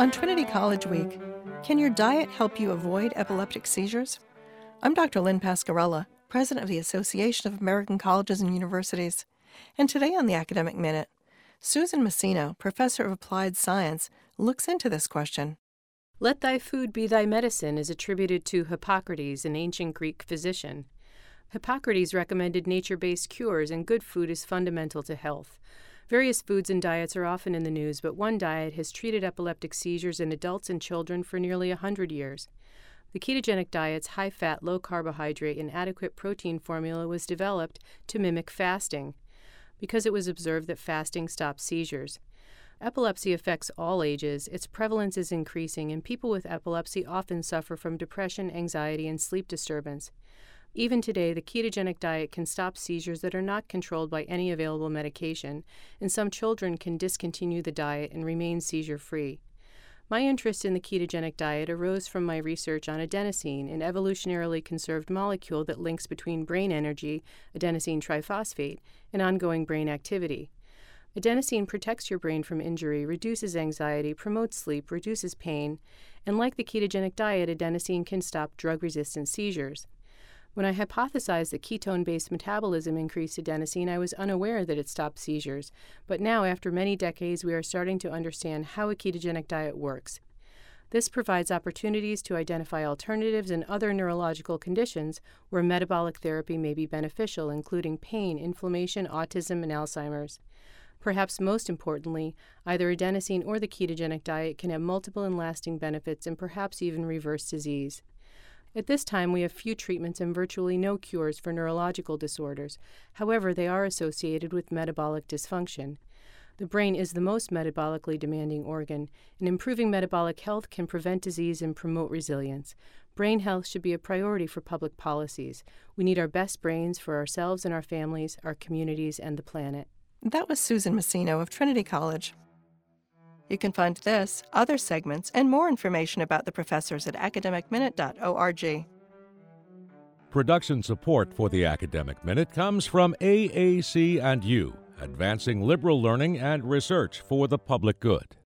On Trinity College Week, can your diet help you avoid epileptic seizures? I'm Dr. Lynn Pascarella, President of the Association of American Colleges and Universities. And today on the Academic Minute, Susan Masino, Professor of Applied Science, looks into this question. Let thy food be thy medicine is attributed to Hippocrates, an ancient Greek physician. Hippocrates recommended nature-based cures, and good food is fundamental to health. Various foods and diets are often in the news, but one diet has treated epileptic seizures in adults and children for nearly 100 years. The ketogenic diet's high-fat, low-carbohydrate, and adequate protein formula was developed to mimic fasting, because it was observed that fasting stops seizures. Epilepsy affects all ages, its prevalence is increasing, and people with epilepsy often suffer from depression, anxiety, and sleep disturbance. Even today, the ketogenic diet can stop seizures that are not controlled by any available medication, and some children can discontinue the diet and remain seizure-free. My interest in the ketogenic diet arose from my research on adenosine, an evolutionarily conserved molecule that links between brain energy, adenosine triphosphate, and ongoing brain activity. Adenosine protects your brain from injury, reduces anxiety, promotes sleep, reduces pain, and like the ketogenic diet, adenosine can stop drug-resistant seizures. When I hypothesized that ketone-based metabolism increased adenosine, I was unaware that it stopped seizures. But now, after many decades, we are starting to understand how a ketogenic diet works. This provides opportunities to identify alternatives in other neurological conditions where metabolic therapy may be beneficial, including pain, inflammation, autism, and Alzheimer's. Perhaps most importantly, either adenosine or the ketogenic diet can have multiple and lasting benefits and perhaps even reverse disease. At this time, we have few treatments and virtually no cures for neurological disorders. However, they are associated with metabolic dysfunction. The brain is the most metabolically demanding organ, and improving metabolic health can prevent disease and promote resilience. Brain health should be a priority for public policies. We need our best brains for ourselves and our families, our communities, and the planet. That was Susan Masino of Trinity College. You can find this, other segments, and more information about the professors at academicminute.org. Production support for the Academic Minute comes from AAC&U, advancing liberal learning and research for the public good.